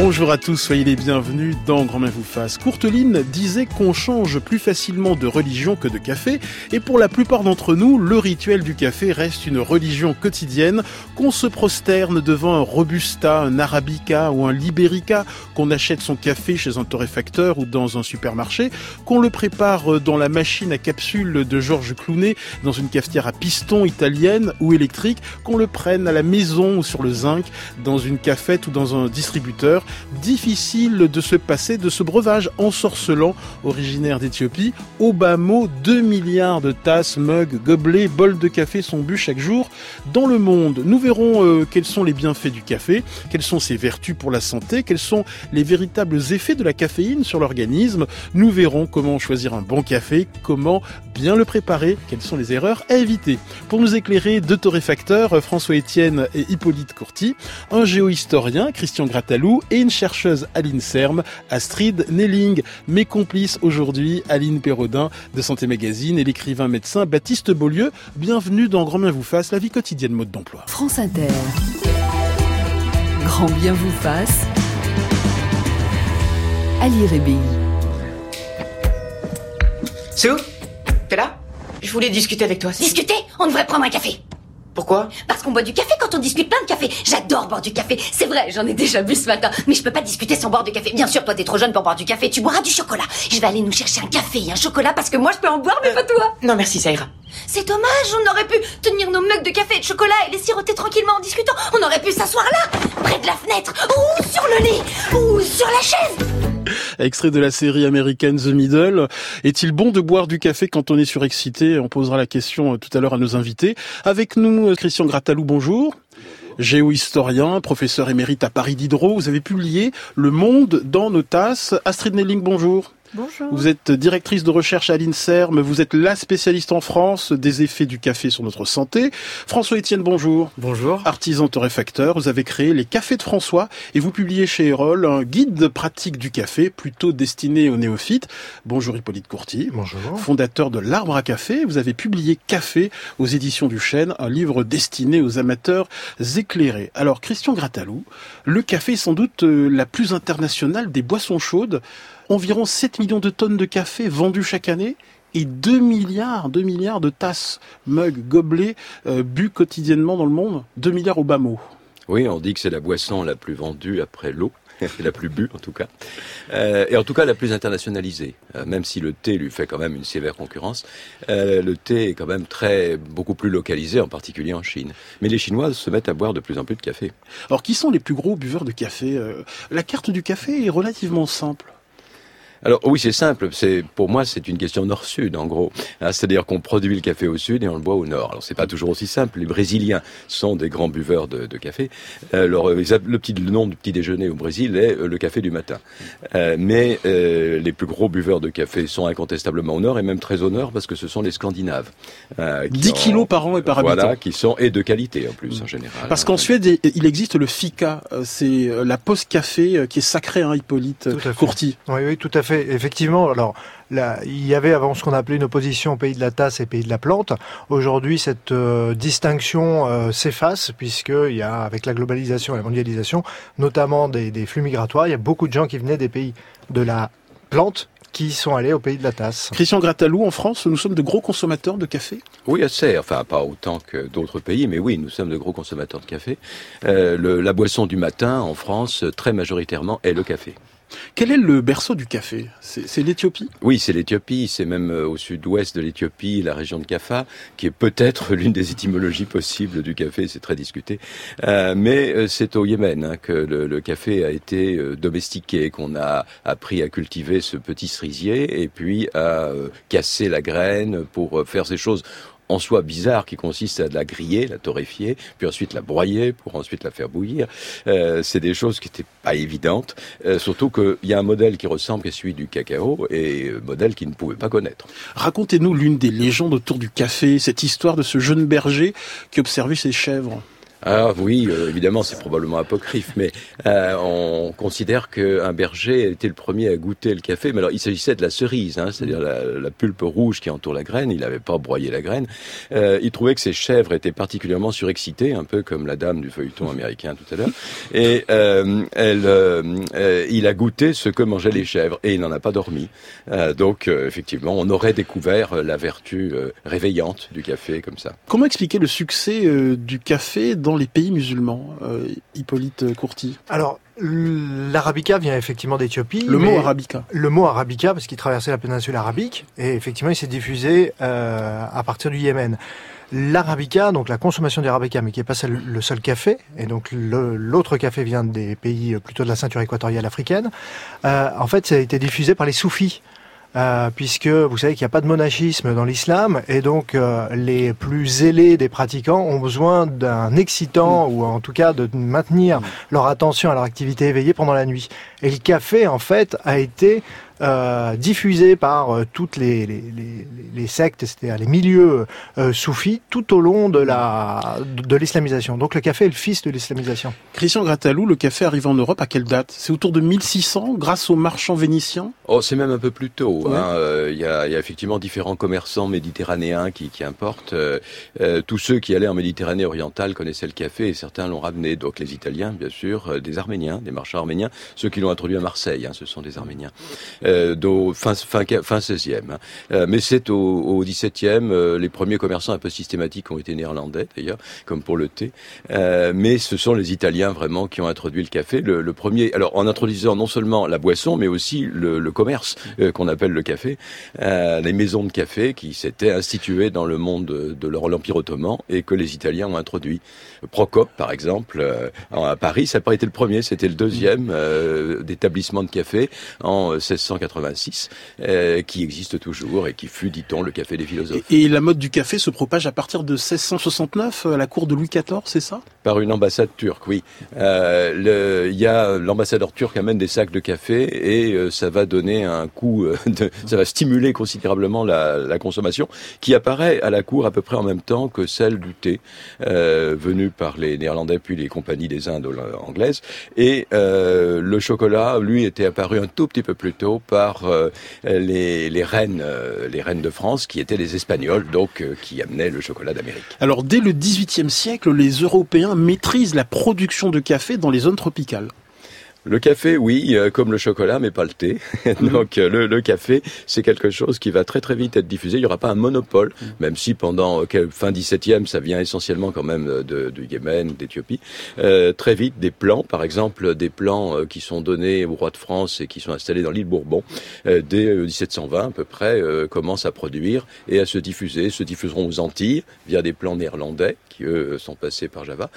Bonjour à tous, soyez les bienvenus dans Grand Bien vous fasse. Courteline disait qu'on change plus facilement de religion que de café, et pour la plupart d'entre nous, le rituel du café reste une religion quotidienne, qu'on se prosterne devant un Robusta, un Arabica ou un Liberica, qu'on achète son café chez un torréfacteur ou dans un supermarché, qu'on le prépare dans la machine à capsules de Georges Clooney, dans une cafetière à piston italienne ou électrique, qu'on le prenne à la maison ou sur le zinc, dans une cafette ou dans un distributeur. Difficile de se passer de ce breuvage ensorcelant, originaire d'Éthiopie. Au bas mot, 2 milliards de tasses, mugs, gobelets, bols de café sont bu chaque jour dans le monde. Nous verrons quels sont les bienfaits du café, quelles sont ses vertus pour la santé, quels sont les véritables effets de la caféine sur l'organisme. Nous verrons comment choisir un bon café, comment bien le préparer, quelles sont les erreurs à éviter. Pour nous éclairer, deux torréfacteurs, François-Étienne et Hippolyte Courty, un géohistorien, Christian Grattalou, et une chercheuse à l'INSERM, Astrid Nelling. Mes complices aujourd'hui, Aline Perrodin de Santé Magazine et l'écrivain médecin Baptiste Beaulieu. Bienvenue dans Grand Bien vous fasse, la vie quotidienne mode d'emploi. France Inter. Grand Bien vous fasse. Ali Rébi. Sue, t'es là? Je voulais discuter avec toi. Discuter? On devrait prendre un café. Pourquoi? Parce qu'on boit du café quand on discute plein de café. J'adore boire du café. C'est vrai, j'en ai déjà bu ce matin. Mais je peux pas discuter sans boire du café. Bien sûr, toi t'es trop jeune pour boire du café. Tu boiras du chocolat. Je vais aller nous chercher un café et un chocolat parce que moi je peux en boire, mais pas toi. Non merci, ça ira. C'est dommage, on aurait pu tenir nos mugs de café et de chocolat et les siroter tranquillement en discutant. On aurait pu s'asseoir là, près de la fenêtre, ou sur le lit, ou sur la chaise. Extrait de la série américaine The Middle. Est-il bon de boire du café quand on est surexcité? On posera la question tout à l'heure à nos invités. Avec nous, Christian Grattalou, bonjour. Géohistorien, professeur émérite à Paris Diderot. Vous avez publié Le Monde dans nos tasses. Astrid Nelling, bonjour. Bonjour. Vous êtes directrice de recherche à l'INSERM, vous êtes la spécialiste en France des effets du café sur notre santé. François-Étienne, bonjour. Bonjour. Artisan torréfacteur, vous avez créé les Cafés de François et vous publiez chez Erol un guide pratique du café plutôt destiné aux néophytes. Bonjour Hippolyte Courty. Bonjour. Fondateur de l'Arbre à café, vous avez publié Café aux éditions du Chêne, un livre destiné aux amateurs éclairés. Alors Christian Grattalou, le café est sans doute la plus internationale des boissons chaudes. Environ 7 millions de tonnes de café vendues chaque année et 2 milliards de tasses, mugs, gobelets bu quotidiennement dans le monde. 2 milliards au bas mot. Oui, on dit que c'est la boisson la plus vendue après l'eau. La plus bue en tout cas, et en tout cas la plus internationalisée, même si le thé lui fait quand même une sévère concurrence. Le thé est quand même beaucoup plus localisé, en particulier en Chine. Mais les Chinois se mettent à boire de plus en plus de café. Alors qui sont les plus gros buveurs de café? La carte du café est relativement simple. Alors oui, c'est simple. Pour moi, c'est une question nord-sud, en gros. C'est-à-dire qu'on produit le café au sud et on le boit au nord. Alors c'est pas toujours aussi simple. Les Brésiliens sont des grands buveurs de café. Le nom du petit déjeuner au Brésil est le café du matin. Mais les plus gros buveurs de café sont incontestablement au nord et même très au nord parce que ce sont les Scandinaves. 10 kilos par an et par habitant. Voilà, qui sont et de qualité en plus en général. Parce qu'en Suède, il existe le fika. C'est la pause café qui est sacrée, hein, Hippolyte Courty. Oui, tout à fait. Effectivement, alors là, il y avait avant ce qu'on appelait une opposition au pays de la tasse et pays de la plante. Aujourd'hui, cette distinction s'efface puisqu'il y a, avec la globalisation et la mondialisation, notamment des flux migratoires, il y a beaucoup de gens qui venaient des pays de la plante qui sont allés au pays de la tasse. Christian Grattalou, en France, nous sommes de gros consommateurs de café? Oui, assez. Enfin, pas autant que d'autres pays, mais oui, nous sommes de gros consommateurs de café. La boisson du matin, en France, très majoritairement, est le café. Quel est le berceau du café? C'est l'Éthiopie? Oui, c'est l'Éthiopie. C'est même au sud-ouest de l'Éthiopie, la région de Kaffa, qui est peut-être l'une des étymologies possibles du café. C'est très discuté. Mais c'est au Yémen que le café a été domestiqué, qu'on a appris à cultiver ce petit cerisier et puis à casser la graine pour faire ces choses en soi bizarre qui consiste à la griller, la torréfier, puis ensuite la broyer pour ensuite la faire bouillir. C'est des choses qui n'étaient pas évidentes, surtout qu'il y a un modèle qui ressemble à celui du cacao et modèle qu'ils ne pouvaient pas connaître. Racontez-nous l'une des légendes autour du café, cette histoire de ce jeune berger qui observait ses chèvres. Ah oui, évidemment, c'est probablement apocryphe, mais on considère qu'un berger a été le premier à goûter le café. Mais alors, il s'agissait de la cerise, c'est-à-dire la pulpe rouge qui entoure la graine. Il n'avait pas broyé la graine. Il trouvait que ses chèvres étaient particulièrement surexcitées, un peu comme la dame du feuilleton américain tout à l'heure. Et il a goûté ce que mangeaient les chèvres, et il n'en a pas dormi. Donc, effectivement, on aurait découvert la vertu réveillante du café comme ça. Comment expliquer le succès du café dans les pays musulmans, Hippolyte Courty? Alors, l'arabica vient effectivement d'Éthiopie. Le mot arabica. Le mot arabica, parce qu'il traversait la péninsule arabique, et effectivement, il s'est diffusé à partir du Yémen. L'arabica, donc la consommation d'arabica, mais qui n'est pas le seul café, et donc l'autre café vient des pays plutôt de la ceinture équatoriale africaine. En fait, ça a été diffusé par les soufis. Puisque vous savez qu'il n'y a pas de monachisme dans l'islam, et donc les plus zélés des pratiquants ont besoin d'un excitant, ou en tout cas de maintenir leur attention à leur activité éveillée pendant la nuit. Et le café, en fait, a été diffusé par toutes les sectes, c'est-à-dire les milieux soufis, tout au long de l'islamisation. Donc le café est le fils de l'islamisation. Christian Grattalou, le café arrive en Europe à quelle date? C'est autour de 1600, grâce aux marchands vénitiens? Oh, c'est même un peu plus tôt. Ouais. Il y a effectivement différents commerçants méditerranéens qui importent. Tous ceux qui allaient en Méditerranée orientale connaissaient le café, et certains l'ont ramené. Donc les Italiens, bien sûr, des Arméniens, des marchands arméniens. Ceux qui l'ont introduit à Marseille, ce sont des Arméniens. Fin 16e. Mais c'est au 17e, les premiers commerçants un peu systématiques ont été néerlandais d'ailleurs, comme pour le thé. Mais ce sont les Italiens vraiment qui ont introduit le café. Le premier, alors en introduisant non seulement la boisson, mais aussi le commerce qu'on appelle le café, les maisons de café qui s'étaient instituées dans le monde de l'Empire ottoman et que les Italiens ont introduit. Procope, par exemple, à Paris, ça n'a pas été le premier, c'était le deuxième d'établissement de café en 1686, qui existe toujours et qui fut, dit-on, le café des philosophes. Et la mode du café se propage à partir de 1669, à la cour de Louis XIV, c'est ça? Par une ambassade turque, oui. Il y a l'ambassadeur turc amène des sacs de café et ça va donner un coup, ça va stimuler considérablement la consommation, qui apparaît à la cour à peu près en même temps que celle du thé, venu par les Néerlandais puis les compagnies des Indes anglaises. Et le chocolat, lui, était apparu un tout petit peu plus tôt par les reines de France, qui étaient les Espagnols, donc qui amenaient le chocolat d'Amérique. Alors, dès le XVIIIe siècle, les Européens maîtrisent la production de café dans les zones tropicales. Le café, oui, comme le chocolat, mais pas le thé. Donc le café, c'est quelque chose qui va très très vite être diffusé. Il n'y aura pas un monopole, même si pendant fin 17e, ça vient essentiellement quand même du Yémen, d'Éthiopie. Très vite, des plants, par exemple, des plants qui sont donnés au roi de France et qui sont installés dans l'île Bourbon, dès 1720 à peu près, commencent à produire et à se diffuser. Se diffuseront aux Antilles via des plants néerlandais qui, eux, sont passés par Java,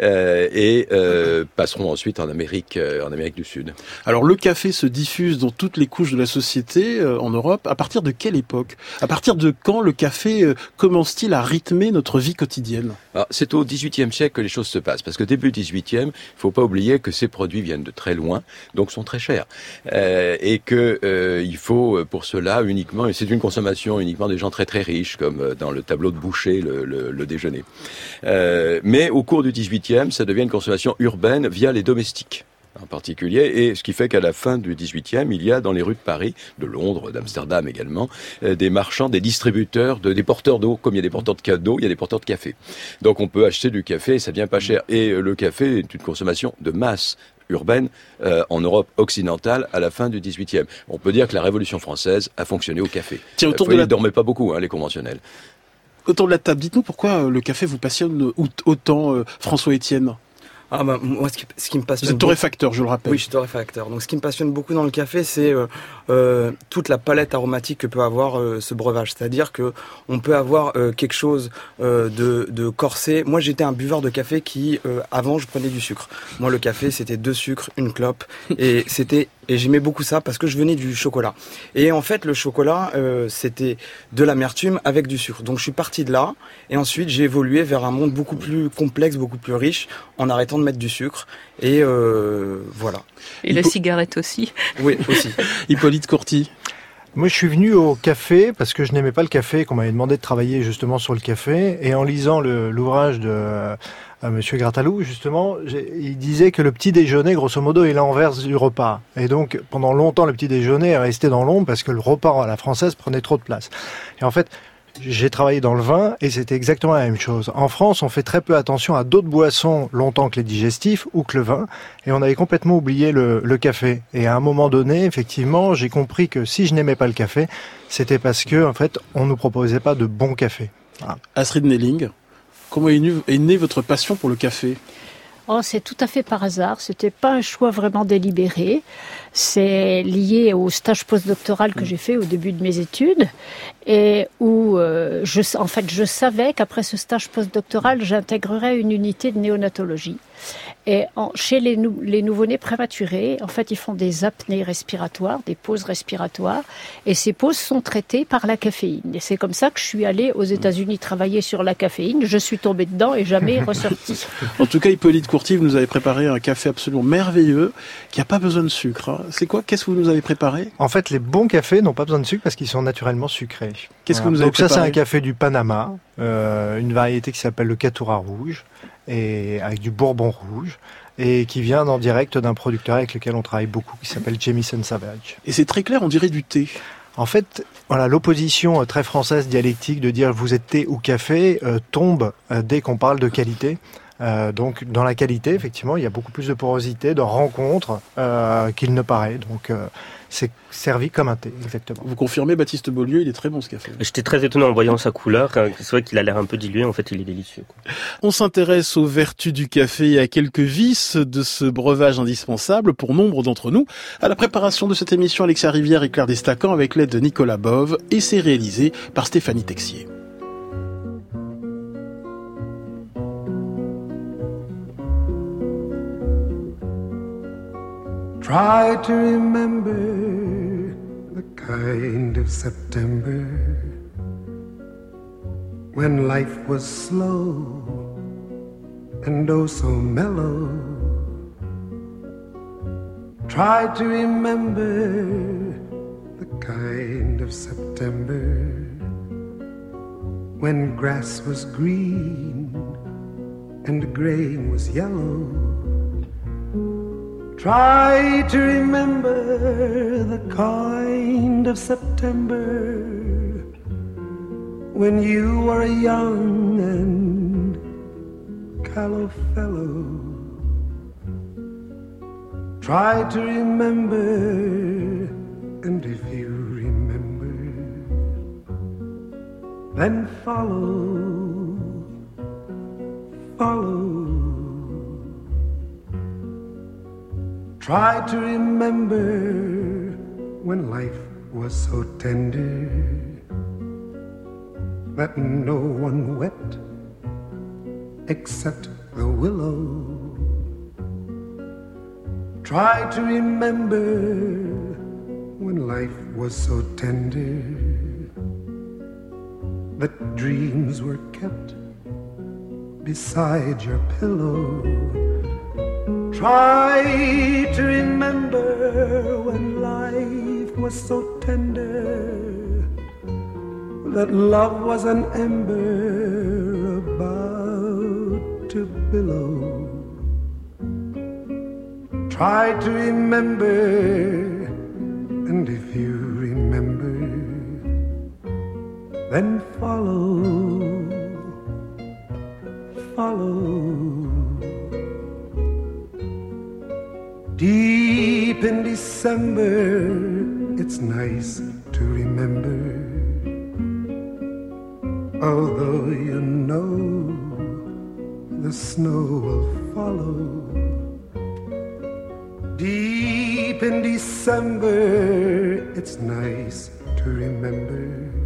et passeront ensuite en Amérique du Sud. Alors le café se diffuse dans toutes les couches de la société en Europe. À partir de quelle époque? À partir de quand le café commence-t-il à rythmer notre vie quotidienne? Alors, c'est au XVIIIe siècle que les choses se passent, parce que début XVIIIe, il faut pas oublier que ces produits viennent de très loin, donc sont très chers, et que il faut pour cela uniquement, et c'est une consommation uniquement des gens très très riches, comme dans le tableau de Boucher, le déjeuner. Mais au cours du XVIIIe, ça devient une consommation urbaine via les domestiques en particulier, et ce qui fait qu'à la fin du XVIIIe, il y a dans les rues de Paris, de Londres, d'Amsterdam également, des marchands, des distributeurs, des porteurs d'eau, comme il y a des porteurs de cadeaux, il y a des porteurs de café. Donc on peut acheter du café et ça vient pas cher. Et le café est une consommation de masse urbaine en Europe occidentale à la fin du XVIIIe. On peut dire que la Révolution française a fonctionné au café. Tiens, Ils ne dormaient pas beaucoup, les conventionnels. Autour de la table, dites-nous pourquoi le café vous passionne autant, François-Étienne? Moi, ce qui me passionne. Vous êtes torréfacteur, je le rappelle. Oui, je suis torréfacteur. Donc, ce qui me passionne beaucoup dans le café, c'est toute la palette aromatique que peut avoir ce breuvage. C'est-à-dire que on peut avoir quelque chose de corsé. Moi, j'étais un buveur de café qui, avant, je prenais du sucre. Moi, le café, c'était 2 sucres, une clope, et j'aimais beaucoup ça parce que je venais du chocolat. Et en fait, le chocolat, c'était de l'amertume avec du sucre. Donc, je suis parti de là, et ensuite, j'ai évolué vers un monde beaucoup plus complexe, beaucoup plus riche, en arrêtant de mettre du sucre, et voilà. Et la cigarette aussi. Oui, aussi. Hippolyte Courty. Moi, je suis venu au café parce que je n'aimais pas le café, qu'on m'avait demandé de travailler justement sur le café. Et en lisant l'ouvrage de Monsieur Gratalou, justement, il disait que le petit déjeuner, grosso modo, est l'inverse du repas. Et donc, pendant longtemps, le petit déjeuner est resté dans l'ombre parce que le repas à la française prenait trop de place. Et en fait, j'ai travaillé dans le vin et c'était exactement la même chose. En France, on fait très peu attention à d'autres boissons longtemps que les digestifs ou que le vin, et on avait complètement oublié le café. Et à un moment donné, effectivement, j'ai compris que si je n'aimais pas le café, c'était parce que, en fait, on nous proposait pas de bon café. Voilà. Astrid Nelling, comment est née votre passion pour le café ? Oh, c'est tout à fait par hasard. C'était pas un choix vraiment délibéré. C'est lié au stage postdoctoral que j'ai fait au début de mes études et où je savais qu'après ce stage postdoctoral, j'intégrerais une unité de néonatologie. Et chez les nouveau-nés prématurés, en fait, ils font des apnées respiratoires, des pauses respiratoires, et ces pauses sont traitées par la caféine. Et c'est comme ça que je suis allée aux États-Unis travailler sur la caféine. Je suis tombée dedans et jamais ressortie. En tout cas, Hippolyte Courty, vous nous avez préparé un café absolument merveilleux, qui n'a pas besoin de sucre. Hein. C'est quoi ? Qu'est-ce que vous nous avez préparé ? En fait, les bons cafés n'ont pas besoin de sucre parce qu'ils sont naturellement sucrés. Qu'est-ce que vous nous avez préparé ? Donc ça, c'est un café du Panama, une variété qui s'appelle le Caturra rouge, et avec du bourbon rouge, et qui vient en direct d'un producteur avec lequel on travaille beaucoup, qui s'appelle Jamieson Savage. Et c'est très clair, on dirait du thé. En fait, voilà, l'opposition très française dialectique de dire vous êtes thé ou café tombe dès qu'on parle de qualité. Donc dans la qualité, effectivement, il y a beaucoup plus de porosité, de rencontres qu'il ne paraît. Donc c'est servi comme un thé, exactement. Vous confirmez, Baptiste Beaulieu, il est très bon ce café. J'étais très étonné en voyant sa couleur. C'est vrai qu'il a l'air un peu dilué, en fait il est délicieux. On s'intéresse aux vertus du café et à quelques vices de ce breuvage indispensable pour nombre d'entre nous. À la préparation de cette émission, Alexia Rivière et Claire Destacan avec l'aide de Nicolas Bove, et c'est réalisé par Stéphanie Texier. Try to remember the kind of September when life was slow and oh so mellow. Try to remember the kind of September when grass was green and grain was yellow. Try to remember the kind of September when you were a young and callow fellow. Try to remember, and if you remember, then follow, follow. Try to remember when life was so tender that no one wept except the willow. Try to remember when life was so tender that dreams were kept beside your pillow. Try to remember when life was so tender that love was an ember about to billow. Try to remember, and if you remember, then follow, follow. Deep in December, it's nice to remember, although you know the snow will follow. Deep in December, it's nice to remember,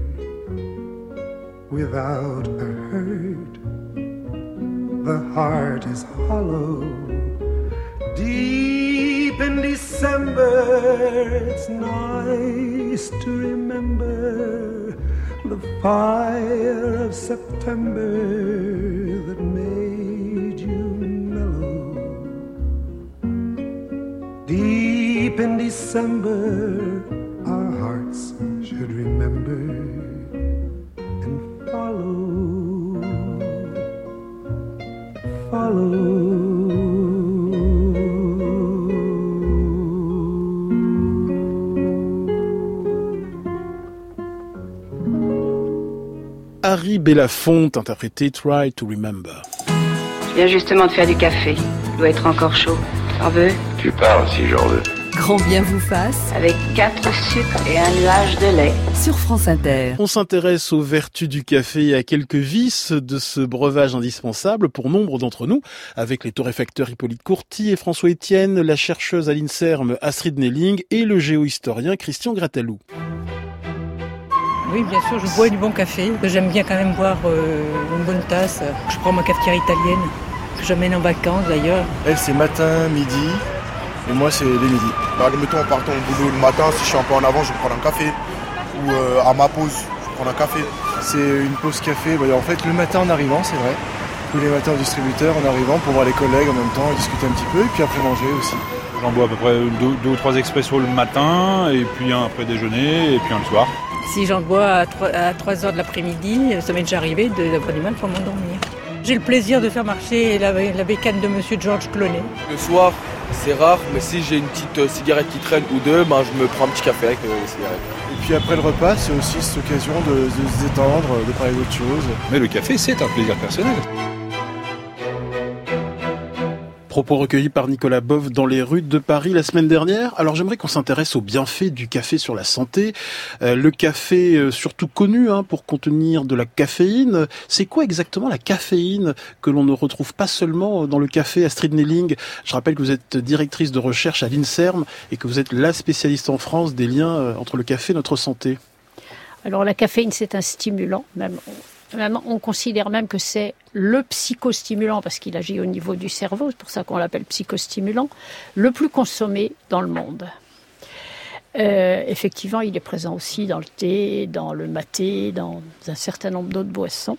without a hurt, the heart is hollow. Deep in December, it's nice to remember the fire of September that made you mellow. Deep in December, our hearts could remember and follow. Harry Belafonte interprétait Try to Remember. Je viens justement de faire du café. Il doit être encore chaud. T'en veux? Tu parles si j'en veux. Grand bien vous fasse. Avec 4 sucres et un nuage de lait. Sur France Inter. On s'intéresse aux vertus du café et à quelques vices de ce breuvage indispensable pour nombre d'entre nous, avec les torréfacteurs Hippolyte Courty et François Etienne, la chercheuse à l'INSERM Astrid Nelling et le géohistorien Christian Gratalou. Oui, bien sûr, je bois du bon café. J'aime bien quand même boire une bonne tasse. Je prends ma cafetière italienne, que j'amène en vacances d'ailleurs. Elle, c'est matin, midi, et moi, c'est les midis. Mettons, en partant au boulot le matin, si je suis un peu en avant, je vais prendre un café. Ou à ma pause, je vais prendre un café. C'est une pause café. En fait, le matin en arrivant, c'est vrai. Tous les matins au distributeur, en arrivant, pour voir les collègues en même temps, et discuter un petit peu, et puis après manger aussi. J'en bois à peu près 2 ou 3 expressos le matin, et puis un après déjeuner, et puis un le soir. Si j'en bois à 3 heures de l'après-midi, ça m'est déjà arrivé d'avoir du mal pour m'endormir. J'ai le plaisir de faire marcher la bécane de Monsieur George Clooney. Le soir, c'est rare, mais si j'ai une petite cigarette qui traîne ou deux, je me prends un petit café avec les cigarettes. Et puis après le repas, c'est aussi cette occasion de se détendre, de parler d'autre chose. Mais le café, c'est un plaisir personnel. Propos recueillis par Nicolas Boeuf dans les rues de Paris la semaine dernière. Alors j'aimerais qu'on s'intéresse aux bienfaits du café sur la santé. Le café surtout connu pour contenir de la caféine. C'est quoi exactement la caféine que l'on ne retrouve pas seulement dans le café? Astrid Nelling, je rappelle que vous êtes directrice de recherche à l'INSERM et que vous êtes la spécialiste en France des liens entre le café et notre santé. Alors la caféine, c'est un stimulant. On considère même que c'est le psychostimulant, parce qu'il agit au niveau du cerveau, c'est pour ça qu'on l'appelle psychostimulant, le plus consommé dans le monde. Effectivement, il est présent aussi dans le thé, dans le maté, dans un certain nombre d'autres boissons,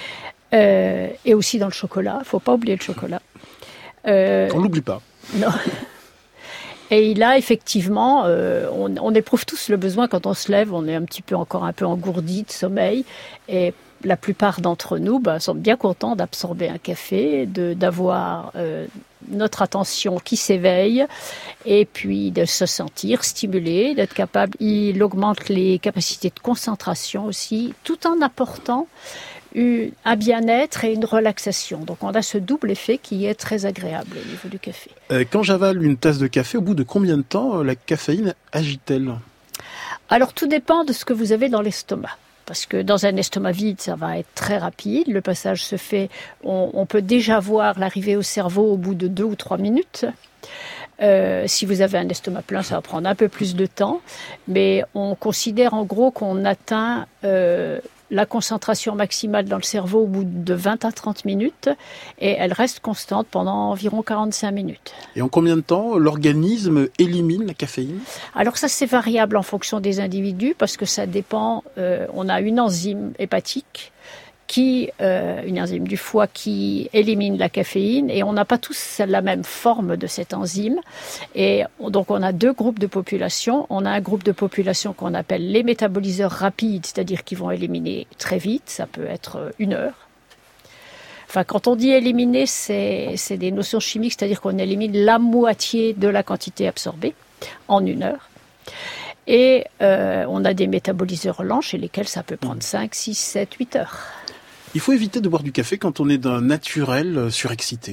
et aussi dans le chocolat. Il ne faut pas oublier le chocolat. On ne l'oublie pas. Non. Et là, effectivement, on éprouve tous le besoin quand on se lève, on est encore un peu engourdi de sommeil, et la plupart d'entre nous sont bien contents d'absorber un café, d'avoir notre attention qui s'éveille et puis de se sentir stimulé, d'être capable. Il augmente les capacités de concentration aussi, tout en apportant un bien-être et une relaxation. Donc on a ce double effet qui est très agréable au niveau du café. Quand j'avale une tasse de café, au bout de combien de temps la caféine agit-elle? Alors tout dépend de ce que vous avez dans l'estomac. Parce que dans un estomac vide, ça va être très rapide. Le passage se fait, on peut déjà voir l'arrivée au cerveau au bout de 2 ou 3 minutes. Si vous avez un estomac plein, ça va prendre un peu plus de temps. Mais on considère en gros qu'on atteint la concentration maximale dans le cerveau au bout de 20 à 30 minutes. Et elle reste constante pendant environ 45 minutes. Et en combien de temps l'organisme élimine la caféine? Alors ça, c'est variable en fonction des individus parce que ça dépend. On a une enzyme hépatique une enzyme du foie qui élimine la caféine et on n'a pas tous la même forme de cette enzyme. Et donc on a 2 groupes de population. On a un groupe de population qu'on appelle les métaboliseurs rapides, c'est-à-dire qu'ils vont éliminer très vite, ça peut être 1 heure. Enfin, quand on dit éliminer, c'est des notions chimiques, c'est-à-dire qu'on élimine la moitié de la quantité absorbée en 1 heure. Et on a des métaboliseurs lents chez lesquels ça peut prendre 5, 6, 7, 8 heures. Il faut éviter de boire du café quand on est d'un naturel surexcité.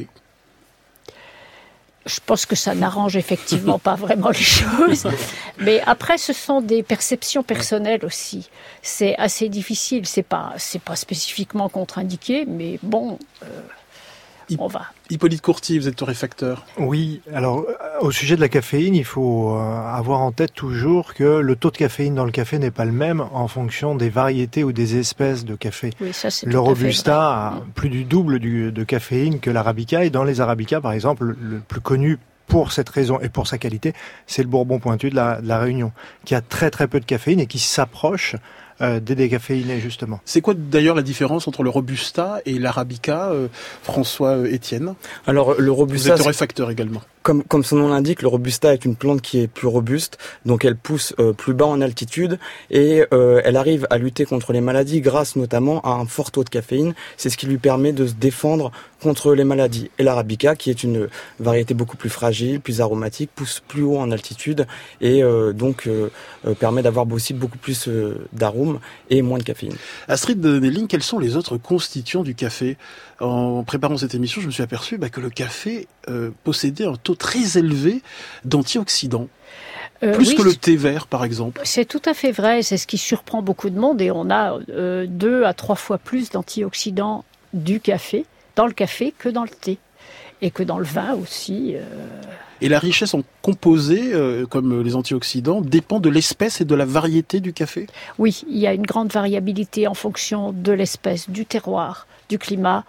Je pense que ça n'arrange effectivement pas vraiment les choses. Mais après, ce sont des perceptions personnelles aussi. C'est assez difficile. C'est pas spécifiquement contre-indiqué, mais bon, on va. Hippolyte Courty, vous êtes torréfacteur. Oui, alors au sujet de la caféine, il faut avoir en tête toujours que le taux de caféine dans le café n'est pas le même en fonction des variétés ou des espèces de café. Oui, ça, c'est le Robusta a plus du double de caféine que l'Arabica, et dans les Arabica, par exemple, le plus connu pour cette raison et pour sa qualité, c'est le Bourbon pointu de la Réunion, qui a très très peu de caféine et qui s'approche des décaféinés justement. C'est quoi d'ailleurs la différence entre le Robusta et l'Arabica, François Etienne? Alors le Robusta, vous êtes torréfacteur également. Comme son nom l'indique, le Robusta est une plante qui est plus robuste, donc elle pousse plus bas en altitude et elle arrive à lutter contre les maladies grâce notamment à un fort taux de caféine. C'est ce qui lui permet de se défendre contre les maladies. Et l'Arabica, qui est une variété beaucoup plus fragile, plus aromatique, pousse plus haut en altitude et donc permet d'avoir aussi beaucoup plus d'arômes et moins de caféine. Astrid Nelling, quels sont les autres constituants du café? En préparant cette émission, je me suis aperçu que le café possédait un taux très élevé d'antioxydants. Plus que le thé vert, par exemple. C'est tout à fait vrai, c'est ce qui surprend beaucoup de monde et on a 2 à 3 fois plus d'antioxydants dans le café que dans le thé et que dans le vin aussi. Et la richesse en composés, comme les antioxydants, dépend de l'espèce et de la variété du café? Oui, il y a une grande variabilité en fonction de l'espèce, du terroir, du climat.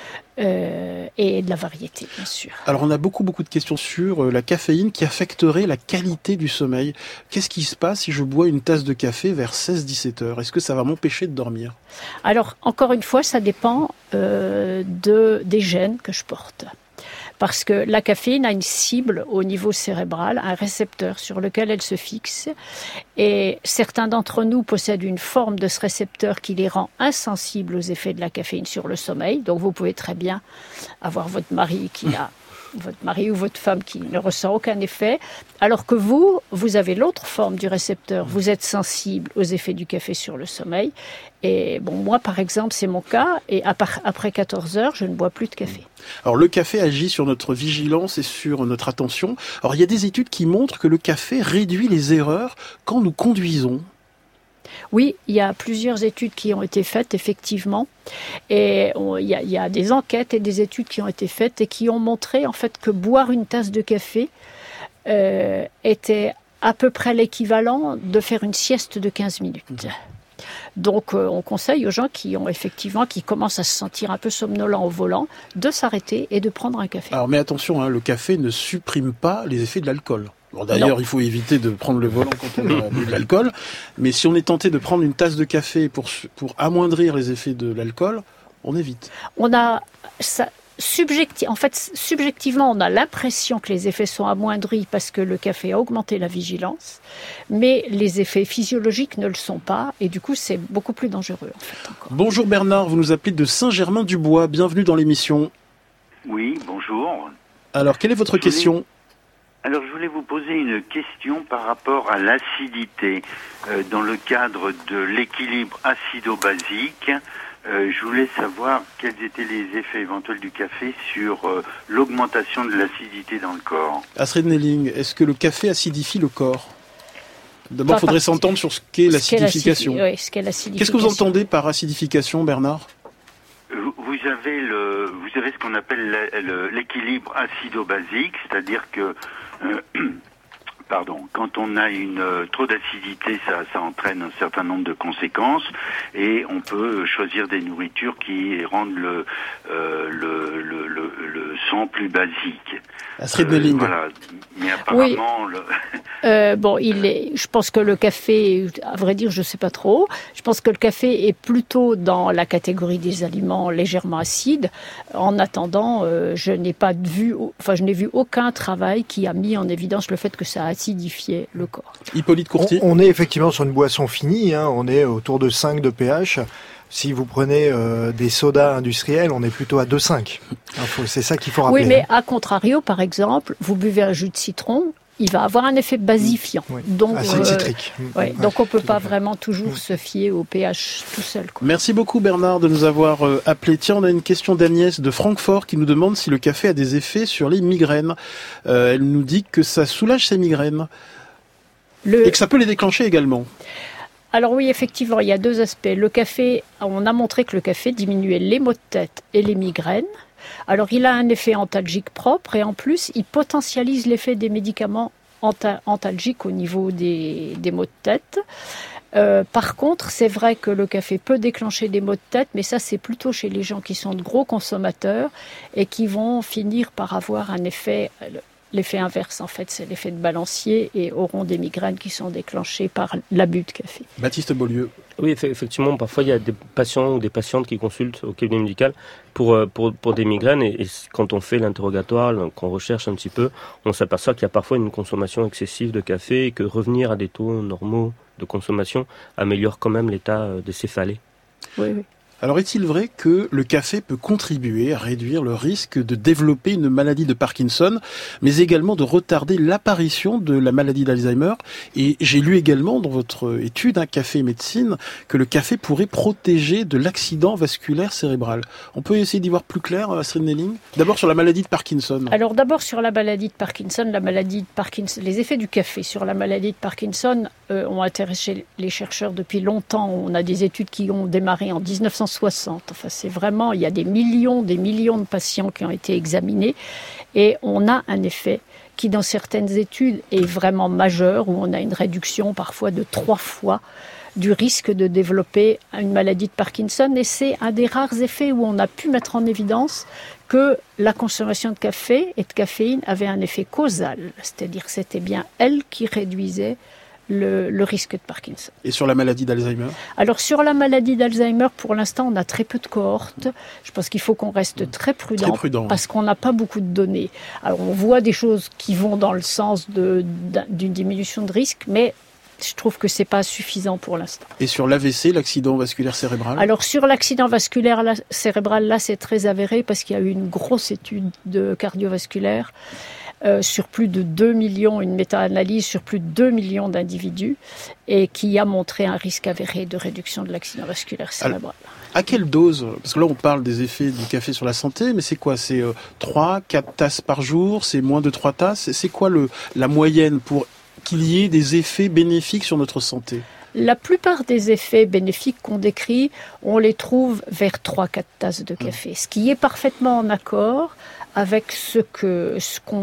Et de la variété, bien sûr. Alors, on a beaucoup de questions sur la caféine qui affecterait la qualité du sommeil. Qu'est-ce qui se passe si je bois une tasse de café vers 16-17 heures? Est-ce que ça va m'empêcher de dormir? Alors, encore une fois, ça dépend des gènes que je porte. Parce que la caféine a une cible au niveau cérébral, un récepteur sur lequel elle se fixe. Et certains d'entre nous possèdent une forme de ce récepteur qui les rend insensibles aux effets de la caféine sur le sommeil. Donc vous pouvez très bien avoir votre mari ou votre femme qui ne ressent aucun effet, alors que vous avez l'autre forme du récepteur. Vous êtes sensible aux effets du café sur le sommeil. Et bon, moi, par exemple, c'est mon cas. Et après 14 heures, je ne bois plus de café. Alors, le café agit sur notre vigilance et sur notre attention. Alors, il y a des études qui montrent que le café réduit les erreurs quand nous conduisons. Oui, il y a plusieurs études qui ont été faites, effectivement. Et il y a des enquêtes et des études qui ont été faites et qui ont montré, en fait, que boire une tasse de café était à peu près l'équivalent de faire une sieste de 15 minutes. Donc, on conseille aux gens qui commencent à se sentir un peu somnolents au volant, de s'arrêter et de prendre un café. Alors, mais attention, le café ne supprime pas les effets de l'alcool. Bon, d'ailleurs, il faut éviter de prendre le volant quand on a bu de l'alcool. Mais si on est tenté de prendre une tasse de café pour amoindrir les effets de l'alcool, on évite. Subjectivement, on a l'impression que les effets sont amoindris parce que le café a augmenté la vigilance, mais les effets physiologiques ne le sont pas, et du coup, c'est beaucoup plus dangereux, en fait, encore. Bonjour Bernard, vous nous appelez de Saint-Germain-du-Bois. Bienvenue dans l'émission. Oui, bonjour. Alors, quelle est votre question ? Alors, je voulais vous poser une question par rapport à l'acidité. Dans le cadre de l'équilibre acido-basique, je voulais savoir quels étaient les effets éventuels du café sur l'augmentation de l'acidité dans le corps. Astrid Nelling, est-ce que le café acidifie le corps ? D'abord, il faudrait s'entendre sur ce qu'est l'acidification. Oui, ce qu'est l'acidification. Qu'est-ce que vous entendez par acidification, Bernard ? Vous avez ce qu'on appelle l'équilibre acido-basique, c'est-à-dire que quand on a trop d'acidité, ça entraîne un certain nombre de conséquences, et on peut choisir des nourritures qui rendent le sang plus basique. Astrid Nelling. Voilà, mais apparemment... Oui. Je pense que le café, à vrai dire, je ne sais pas trop. Je pense que le café est plutôt dans la catégorie des aliments légèrement acides. En attendant, je n'ai vu aucun travail qui a mis en évidence le fait que ça acidifiait le corps. Hippolyte Courtier. On est effectivement sur une boisson finie, on est autour de 5 de pH. Si vous prenez des sodas industriels, on est plutôt à 2,5. C'est ça qu'il faut rappeler. Oui, mais à contrario, par exemple, vous buvez un jus de citron, il va avoir un effet basifiant. Oui. Donc, acide citrique. Donc on ne peut pas vraiment toujours se fier au pH tout seul. Merci beaucoup Bernard de nous avoir appelé. Tiens, on a une question d'Agnès de Francfort qui nous demande si le café a des effets sur les migraines. Elle nous dit que ça soulage ses migraines et que ça peut les déclencher également. Alors oui, effectivement, il y a 2 aspects. Le café, on a montré que le café diminuait les maux de tête et les migraines. Alors il a un effet antalgique propre et en plus, il potentialise l'effet des médicaments antalgiques au niveau des maux de tête. Par contre, c'est vrai que le café peut déclencher des maux de tête, mais ça c'est plutôt chez les gens qui sont de gros consommateurs et qui vont finir par avoir un effet... l'effet inverse, en fait. C'est l'effet de balancier et auront des migraines qui sont déclenchées par l'abus de café. Baptiste Beaulieu. Oui, effectivement, parfois il y a des patients ou des patientes qui consultent au cabinet médical pour des migraines et quand on fait l'interrogatoire, qu'on recherche un petit peu, on s'aperçoit qu'il y a parfois une consommation excessive de café et que revenir à des taux normaux de consommation améliore quand même l'état des céphalées. Oui, oui. Alors, est-il vrai que le café peut contribuer à réduire le risque de développer une maladie de Parkinson, mais également de retarder l'apparition de la maladie d'Alzheimer? Et j'ai lu également dans votre étude, Café et médecine, que le café pourrait protéger de l'accident vasculaire cérébral. On peut essayer d'y voir plus clair, Astrid Nelling? D'abord sur la maladie de Parkinson. Alors d'abord sur la maladie de Parkinson, les effets du café sur la maladie de Parkinson ont intéressé les chercheurs depuis longtemps. On a des études qui ont démarré en 1960. Enfin, c'est vraiment, il y a des millions de patients qui ont été examinés et on a un effet qui, dans certaines études, est vraiment majeur, où on a une réduction parfois de 3 fois du risque de développer une maladie de Parkinson. Et c'est un des rares effets où on a pu mettre en évidence que la consommation de café et de caféine avait un effet causal, c'est-à-dire que c'était bien elle qui réduisait le risque de Parkinson. Et sur la maladie d'Alzheimer? Alors sur la maladie d'Alzheimer, pour l'instant, on a très peu de cohortes. Je pense qu'il faut qu'on reste très prudent parce qu'on n'a pas beaucoup de données. Alors on voit des choses qui vont dans le sens d'une diminution de risque, mais je trouve que c'est pas suffisant pour l'instant. Et sur l'AVC, l'accident vasculaire cérébral? Alors sur l'accident vasculaire cérébral, là c'est très avéré parce qu'il y a eu une grosse étude de cardiovasculaire sur plus de 2 millions, une méta-analyse sur plus de 2 millions d'individus et qui a montré un risque avéré de réduction de l'accident vasculaire cérébral. À quelle dose? Parce que là, on parle des effets du café sur la santé, mais c'est quoi? C'est 3, 4 tasses par jour? C'est moins de 3 tasses? C'est quoi la moyenne pour qu'il y ait des effets bénéfiques sur notre santé? La plupart des effets bénéfiques qu'on décrit, on les trouve vers 3-4 tasses de café, ce qui est parfaitement en accord avec ce que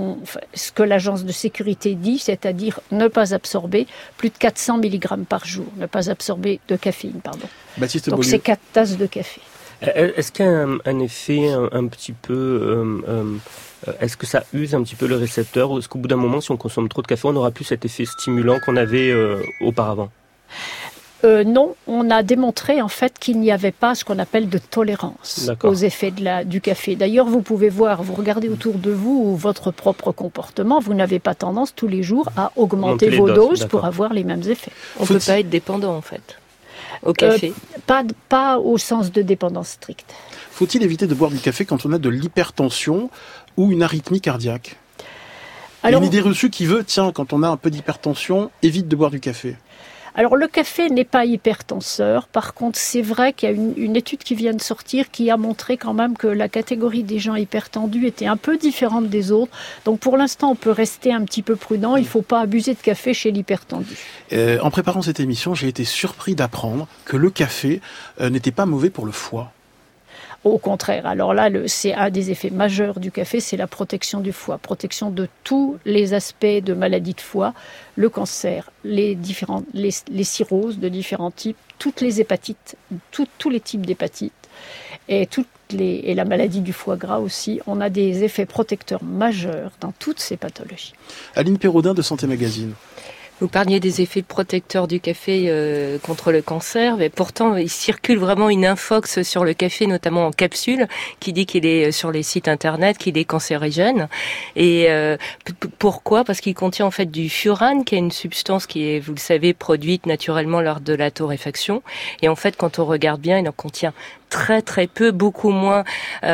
l'agence de sécurité dit, c'est-à-dire ne pas absorber plus de 400 mg par jour, ne pas absorber de caféine, pardon. Baptiste Donc Beaulieu. c'est 4 tasses de café. Est-ce qu'il y a un effet un petit peu... est-ce que ça use un petit peu le récepteur ou est-ce qu'au bout d'un moment, si on consomme trop de café, on n'aura plus cet effet stimulant qu'on avait auparavant? Non, on a démontré en fait qu'il n'y avait pas ce qu'on appelle de tolérance aux effets du café. D'ailleurs, vous pouvez voir, vous regardez autour de vous ou votre propre comportement, vous n'avez pas tendance tous les jours à augmenter vos doses pour avoir les mêmes effets. On ne peut pas être dépendant en fait au café. Pas au sens de dépendance stricte. Faut-il éviter de boire du café quand on a de l'hypertension ou une arythmie cardiaque? Il y a une idée reçue qui veut, tiens, quand on a un peu d'hypertension, évite de boire du café. Alors le café n'est pas hypertenseur, par contre c'est vrai qu'il y a une étude qui vient de sortir qui a montré quand même que la catégorie des gens hypertendus était un peu différente des autres, donc pour l'instant on peut rester un petit peu prudent, il ne faut pas abuser de café chez l'hypertendu. En préparant cette émission, j'ai été surpris d'apprendre que le café n'était pas mauvais pour le foie. Au contraire, alors là, c'est un des effets majeurs du café, c'est la protection du foie, protection de tous les aspects de maladies de foie, le cancer, les cirrhoses de différents types, toutes les hépatites, tous les types d'hépatites et la maladie du foie gras aussi. On a des effets protecteurs majeurs dans toutes ces pathologies. Aline Perraudin de Santé Magazine. Vous parliez des effets protecteurs du café contre le cancer, mais pourtant il circule vraiment une infox sur le café, notamment en capsule, qui dit qu'il est sur les sites internet, qu'il est cancérigène. Et pourquoi? Parce qu'il contient en fait du furane, qui est une substance qui est, vous le savez, produite naturellement lors de la torréfaction. Et en fait, quand on regarde bien, il en contient très très peu, beaucoup moins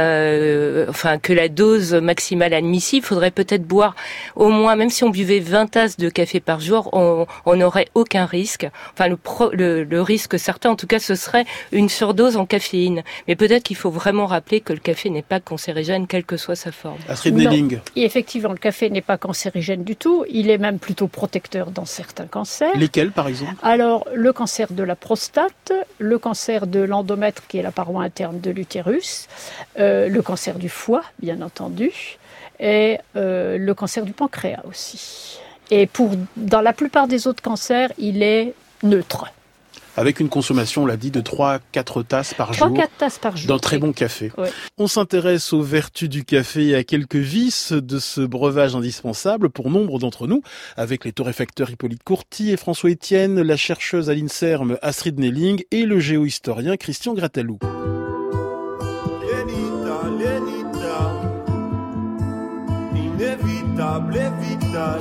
que la dose maximale admissible. Il faudrait peut-être boire au moins, même si on buvait 20 tasses de café par jour, on n'aurait aucun risque. Enfin, le risque certain, en tout cas, ce serait une surdose en caféine. Mais peut-être qu'il faut vraiment rappeler que le café n'est pas cancérigène, quelle que soit sa forme. Astrid Nelling. Et effectivement, le café n'est pas cancérigène du tout. Il est même plutôt protecteur dans certains cancers. Lesquels, par exemple? Alors, le cancer de la prostate, le cancer de l'endomètre, qui est la paroi interne de l'utérus, le cancer du foie, bien entendu, et le cancer du pancréas aussi. Et dans la plupart des autres cancers, il est neutre. avec une consommation, on l'a dit, de 3-4 tasses par jour. 3-4 tasses par jour. D'un très bon café. Ouais. On s'intéresse aux vertus du café et à quelques vices de ce breuvage indispensable pour nombre d'entre nous, avec les torréfacteurs Hippolyte Courty et François Etienne, la chercheuse à l'INSERM Astrid Nelling et le géohistorien Christian Grattalou. Lenita, inévitable et vital.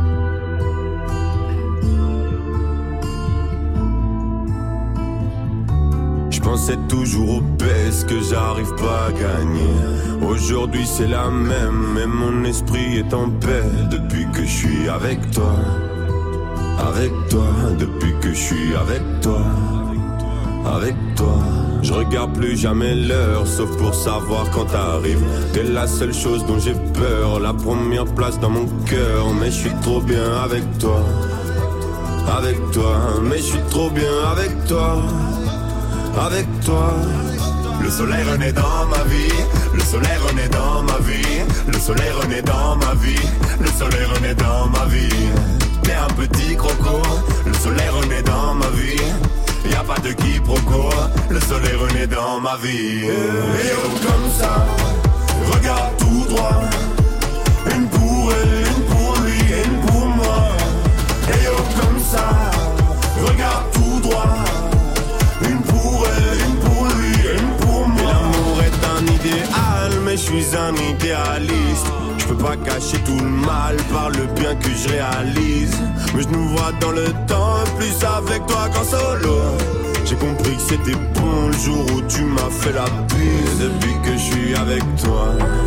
Je pensais toujours aux baisses que j'arrive pas à gagner. Aujourd'hui c'est la même, mais mon esprit est en paix depuis que je suis avec toi. Avec toi, depuis que je suis avec toi. Avec toi. Je regarde plus jamais l'heure, sauf pour savoir quand t'arrives. T'es la seule chose dont j'ai peur, la première place dans mon cœur. Mais je suis trop bien avec toi. Avec toi, mais je suis trop bien avec toi. Avec toi. Le soleil renaît dans ma vie. Le soleil renaît dans ma vie. Le soleil renaît dans ma vie. Le soleil renaît dans ma vie. T'es un petit croco. Le soleil renaît dans ma vie. Y'a pas de quiproquo, le soleil renaît dans ma vie. Et oh comme ça, regarde tout droit. Une pour elle, une pour lui et une pour moi. Et oh comme ça, regarde tout droit. Une pour elle, une pour lui et une pour moi. Et l'amour est un idéal, mais je suis un idéaliste. Je peux pas cacher tout le mal par le bien que je réalise. Mais je nous vois dans le temps, plus avec toi qu'en solo. J'ai compris que c'était bon le jour où tu m'as fait la bise. Depuis que je suis avec toi,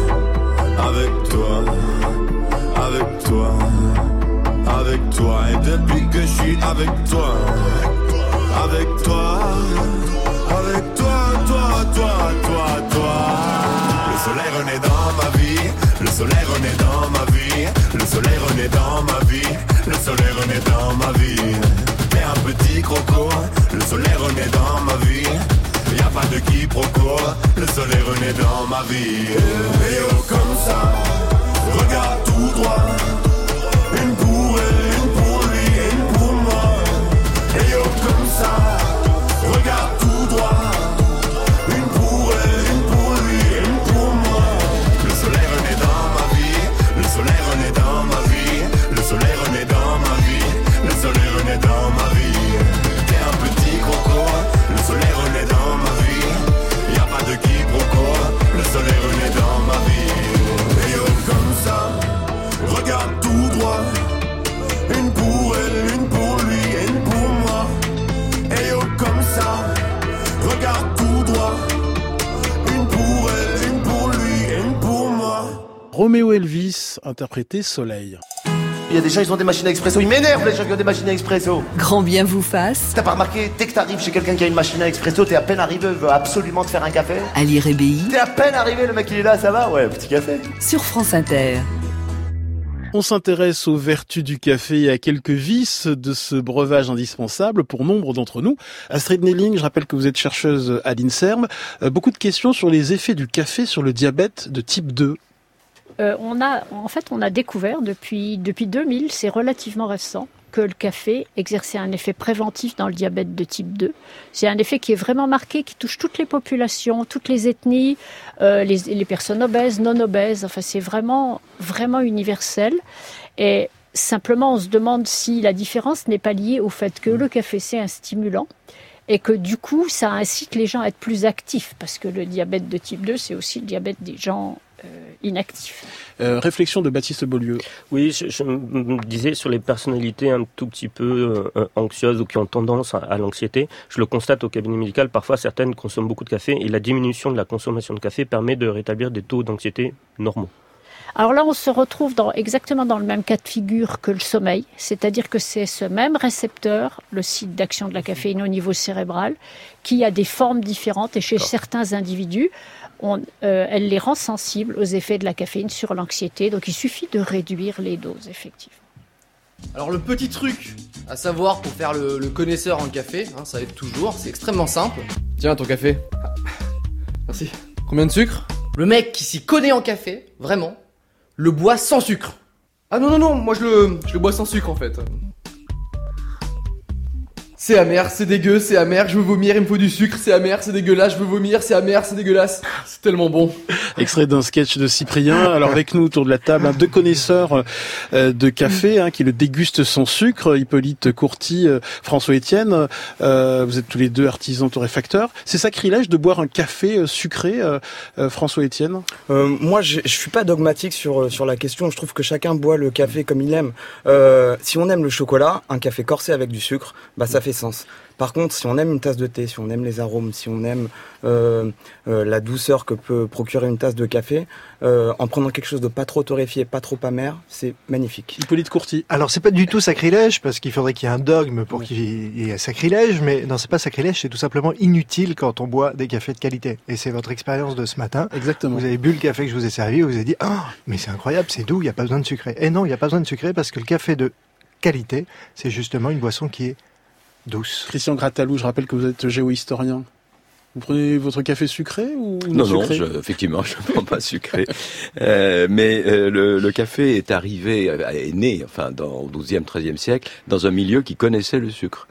avec toi, avec toi, avec toi. Et depuis que je suis avec toi, avec toi, avec toi, toi, toi, toi, toi. Le soleil renaît dans ma vie. Le soleil renaît dans ma vie. Le soleil renaît dans ma vie. Le soleil renaît dans ma vie. T'es un petit croco. Le soleil renaît dans ma vie. Y'a pas de quiproquo. Le soleil renaît dans ma vie. Et oh comme ça, regarde tout droit. Une pour elle, une pour lui et une pour moi. Et oh comme ça, regarde tout droit. Une pour elle, une pour lui et une pour moi. Le soleil renaît dans ma vie. Le soleil renaît dans ma vie. Le soleil renaît dans ma vie. Le soleil renaît dans ma vie. T'es un petit croco. Le soleil renaît dans ma vie. Y'a pas de quiproquo. Le soleil renaît dans ma vie. Et oh comme ça, regarde tout droit. Une pour elle, une pour lui et une pour moi. Et oh comme ça, regarde tout droit. Une pour elle, une pour lui et une pour moi. Roméo Elvis, interprété Soleil. Il y a des gens, ils ont des machines à expresso. Ils m'énervent, les gens qui ont des machines à expresso. Grand bien vous fasse. T'as pas remarqué, dès que t'arrives chez quelqu'un qui a une machine à expresso, t'es à peine arrivé, veut absolument te faire un café. Ali Rébéi. T'es à peine arrivé, le mec il est là, ça va? Ouais, petit café. Sur France Inter. On s'intéresse aux vertus du café et à quelques vices de ce breuvage indispensable pour nombre d'entre nous. Astrid Nelling, je rappelle que vous êtes chercheuse à l'INSERM. Beaucoup de questions sur les effets du café sur le diabète de type 2. On a découvert depuis 2000, c'est relativement récent, que le café exerçait un effet préventif dans le diabète de type 2. C'est un effet qui est vraiment marqué, qui touche toutes les populations, toutes les ethnies, les personnes obèses, non obèses. Enfin, c'est vraiment, vraiment universel. Et simplement, on se demande si la différence n'est pas liée au fait que le café, c'est un stimulant et que du coup, ça incite les gens à être plus actifs. Parce que le diabète de type 2, c'est aussi le diabète des gens inactifs. Réflexion de Baptiste Beaulieu. Oui, je me disais sur les personnalités un tout petit peu anxieuses ou qui ont tendance à l'anxiété. Je le constate au cabinet médical, parfois certaines consomment beaucoup de café et la diminution de la consommation de café permet de rétablir des taux d'anxiété normaux. Alors là, on se retrouve exactement dans le même cas de figure que le sommeil, c'est-à-dire que c'est ce même récepteur, le site d'action de la caféine au niveau cérébral, qui a des formes différentes et chez certains individus, elle les rend sensibles aux effets de la caféine sur l'anxiété. Donc il suffit de réduire les doses, effectivement. Alors le petit truc à savoir pour faire le connaisseur en café, ça aide toujours, c'est extrêmement simple. Tiens ton café. Merci. Combien de sucre? Le mec qui s'y connaît en café, vraiment, le boit sans sucre. Ah non, moi je le bois sans sucre en fait. C'est amer, c'est dégueu, c'est amer, je veux vomir, il me faut du sucre, c'est amer, c'est dégueulasse, je veux vomir, c'est amer, c'est dégueulasse. C'est tellement bon. Extrait d'un sketch de Cyprien. Alors avec nous autour de la table, deux connaisseurs de café qui le dégustent sans sucre, Hippolyte Courty, François Etienne. Vous êtes tous les deux artisans torréfacteurs. C'est sacrilège de boire un café sucré, François Etienne? Moi, je suis pas dogmatique sur la question. Je trouve que chacun boit le café comme il aime. Si on aime le chocolat, un café corsé avec du sucre, bah ça fait sens. Par contre, si on aime une tasse de thé, si on aime les arômes, si on aime la douceur que peut procurer une tasse de café, en prenant quelque chose de pas trop torréfié, pas trop amer, c'est magnifique. Hippolyte Courty. Alors c'est pas du tout sacrilège, parce qu'il faudrait qu'il y ait un dogme pour qu'il y ait sacrilège, mais non, c'est pas sacrilège, c'est tout simplement inutile quand on boit des cafés de qualité. Et c'est votre expérience de ce matin. Exactement. Vous avez bu le café que je vous ai servi, vous avez dit « Ah, mais c'est incroyable, c'est doux, il n'y a pas besoin de sucré. » Et non, il n'y a pas besoin de sucré parce que le café de qualité, c'est justement une boisson qui est douce. Christian Gratalou, je rappelle que vous êtes géohistorien. Vous prenez votre café sucré ou non sucré? Effectivement, je ne prends pas sucré. Mais le café est né, enfin, au XIIe, XIIIe siècle, dans un milieu qui connaissait le sucre.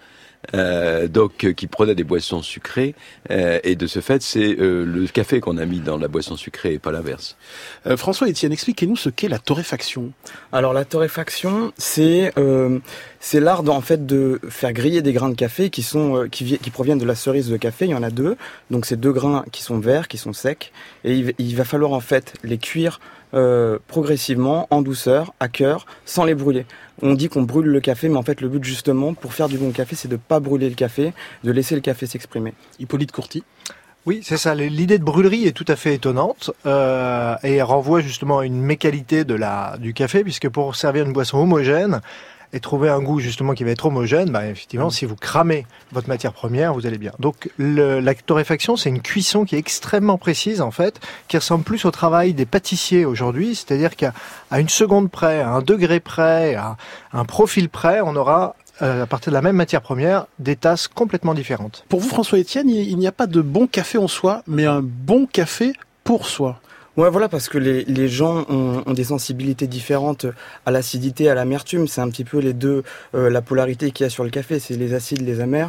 Donc qui prenait des boissons sucrées et de ce fait c'est le café qu'on a mis dans la boisson sucrée et pas l'inverse. François Etienne, expliquez-nous ce qu'est la torréfaction. Alors la torréfaction, c'est l'art en fait de faire griller des grains de café qui proviennent de la cerise de café. Il y en a deux, donc c'est deux grains qui sont verts, qui sont secs, et il va falloir en fait les cuire progressivement, en douceur, à cœur, sans les brûler. On dit qu'on brûle le café, mais en fait le but justement pour faire du bon café, c'est de pas brûler le café, de laisser le café s'exprimer. Hippolyte Courty. Oui, c'est ça. L'idée de brûlerie est tout à fait étonnante et renvoie justement à une mécalité du café, puisque pour servir une boisson homogène et trouver un goût justement qui va être homogène, bah effectivement, si vous cramez votre matière première, vous allez bien. Donc la torréfaction, c'est une cuisson qui est extrêmement précise en fait, qui ressemble plus au travail des pâtissiers aujourd'hui, c'est-à-dire qu'à une seconde près, à un degré près, à un profil près, on aura à partir de la même matière première, des tasses complètement différentes. Pour vous, François Etienne, il n'y a pas de bon café en soi, mais un bon café pour soi. Ouais, voilà, parce que les gens ont des sensibilités différentes à l'acidité, à l'amertume. C'est un petit peu les deux, la polarité qu'il y a sur le café, c'est les acides, les amers.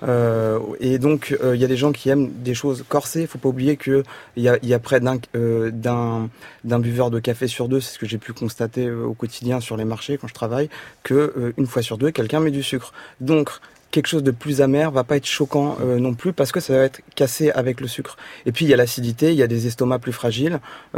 Et donc, il y a des gens qui aiment des choses corsées. Il faut pas oublier que il y a près d'un buveur de café sur deux, c'est ce que j'ai pu constater au quotidien sur les marchés quand je travaille, que une fois sur deux, quelqu'un met du sucre. Donc, quelque chose de plus amer va pas être choquant non plus parce que ça va être cassé avec le sucre. Et puis il y a l'acidité, il y a des estomacs plus fragiles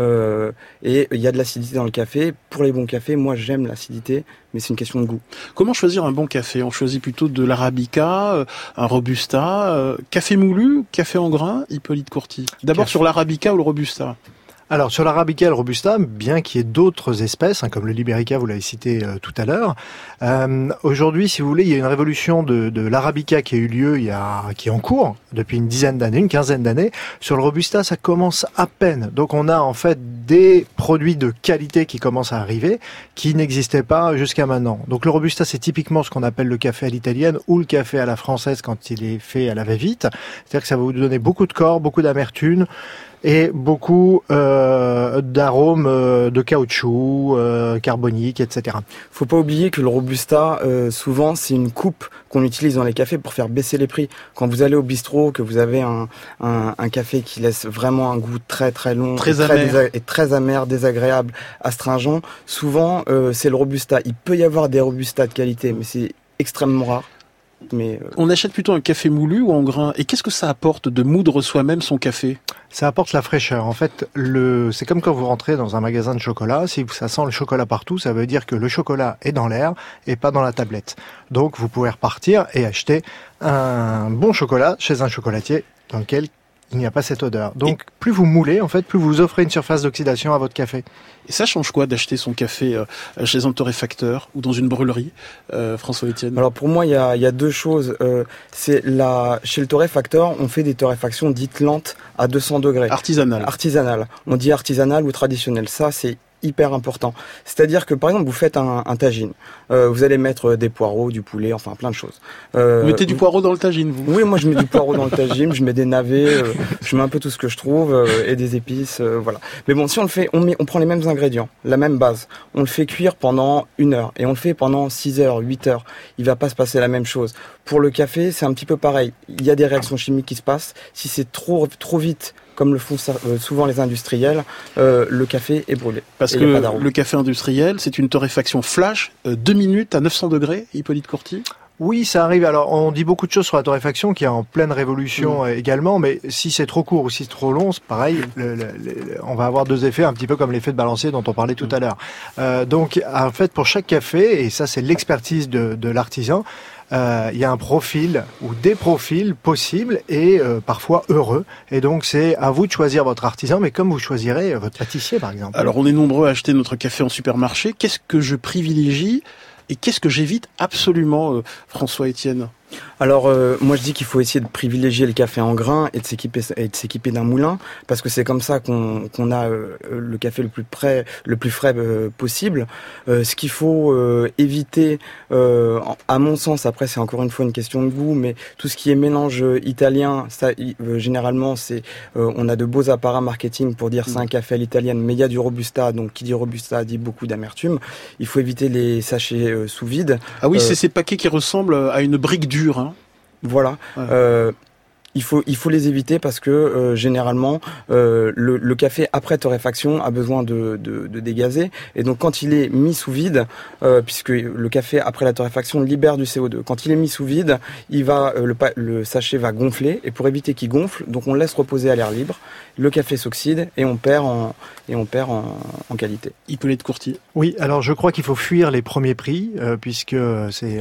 et il y a de l'acidité dans le café. Pour les bons cafés, moi j'aime l'acidité, mais c'est une question de goût. Comment choisir un bon café? On choisit plutôt de l'arabica, un robusta, café moulu, café en grains, Hippolyte Courty. D'abord sur l'arabica ou le robusta? Alors sur l'arabica et le robusta, bien qu'il y ait d'autres espèces, comme le libérica, vous l'avez cité tout à l'heure, aujourd'hui, si vous voulez, il y a une révolution de l'arabica qui a eu lieu, qui est en cours depuis une quinzaine d'années. Sur le robusta, ça commence à peine. Donc on a en fait des produits de qualité qui commencent à arriver, qui n'existaient pas jusqu'à maintenant. Donc le robusta, c'est typiquement ce qu'on appelle le café à l'italienne ou le café à la française quand il est fait à la va-vite. C'est-à-dire que ça va vous donner beaucoup de corps, beaucoup d'amertume, et beaucoup d'arômes de caoutchouc, carbonique, etc. Faut pas oublier que le robusta, souvent, c'est une coupe qu'on utilise dans les cafés pour faire baisser les prix. Quand vous allez au bistrot, que vous avez un café qui laisse vraiment un goût très très long, très amer, désagréable, astringent, souvent c'est le robusta. Il peut y avoir des robustas de qualité, mais c'est extrêmement rare. Mais on achète plutôt un café moulu ou en grains. Et qu'est-ce que ça apporte de moudre soi-même son café? Ça apporte la fraîcheur. En fait, c'est comme quand vous rentrez dans un magasin de chocolat. Si ça sent le chocolat partout, ça veut dire que le chocolat est dans l'air et pas dans la tablette. Donc, vous pouvez repartir et acheter un bon chocolat chez un chocolatier dans lequel il n'y a pas cette odeur. Donc, plus vous moulez, en fait, plus vous offrez une surface d'oxydation à votre café. Et ça change quoi d'acheter son café chez un torréfacteur ou dans une brûlerie, François Etienne? Alors pour moi, il y a deux choses. Chez le torréfacteur, on fait des torréfactions dites lentes à 200 degrés. Artisanales. On dit artisanal ou traditionnel. Ça, c'est hyper important. C'est-à-dire que par exemple vous faites un tagine, vous allez mettre des poireaux, du poulet, enfin plein de choses. Vous mettez du poireau dans le tagine, vous? Oui, moi je mets du poireau dans le tagine, je mets des navets, je mets un peu tout ce que je trouve et des épices, voilà. Mais bon, si on le fait, on prend les mêmes ingrédients, la même base, on le fait cuire pendant 1 heure et on le fait pendant 6 heures, 8 heures, il va pas se passer la même chose. Pour le café, c'est un petit peu pareil. Il y a des réactions chimiques qui se passent. Si c'est trop vite, comme le font souvent les industriels, le café est brûlé. Parce que le café industriel, c'est une torréfaction flash, 2 minutes à 900 degrés, Hippolyte Courty? Oui, ça arrive. Alors, on dit beaucoup de choses sur la torréfaction qui est en pleine révolution également, mais si c'est trop court ou si c'est trop long, c'est pareil. On va avoir 2 effets, un petit peu comme l'effet de balancier dont on parlait tout à l'heure. Donc, en fait, pour chaque café, et ça c'est l'expertise de l'artisan, il y a un profil ou des profils possibles et parfois heureux. Et donc, c'est à vous de choisir votre artisan, mais comme vous choisirez votre pâtissier, par exemple. Alors, on est nombreux à acheter notre café en supermarché. Qu'est-ce que je privilégie et qu'est-ce que j'évite absolument, François-Étienne? Alors moi je dis qu'il faut essayer de privilégier le café en grains et de s'équiper d'un moulin, parce que c'est comme ça qu'on a le café le plus frais possible. Ce qu'il faut éviter, à mon sens, après c'est encore une fois une question de goût, mais tout ce qui est mélange italien, ça généralement c'est on a de beaux apparats marketing pour dire c'est un café à l'italienne, mais il y a du robusta, donc qui dit robusta dit beaucoup d'amertume. Il faut éviter les sachets sous vide. Ah oui, c'est ces paquets qui ressemblent à une brique dure, hein. Voilà. Ouais. Il faut les éviter parce que généralement le café après torréfaction a besoin de dégazer, et donc quand il est mis sous vide, puisque le café après la torréfaction libère du CO2, quand il est mis sous vide, il va le sachet va gonfler, et pour éviter qu'il gonfle, donc on le laisse reposer à l'air libre, le café s'oxyde et on perd en qualité. Hippolyte Courty. Oui, alors je crois qu'il faut fuir les premiers prix puisque c'est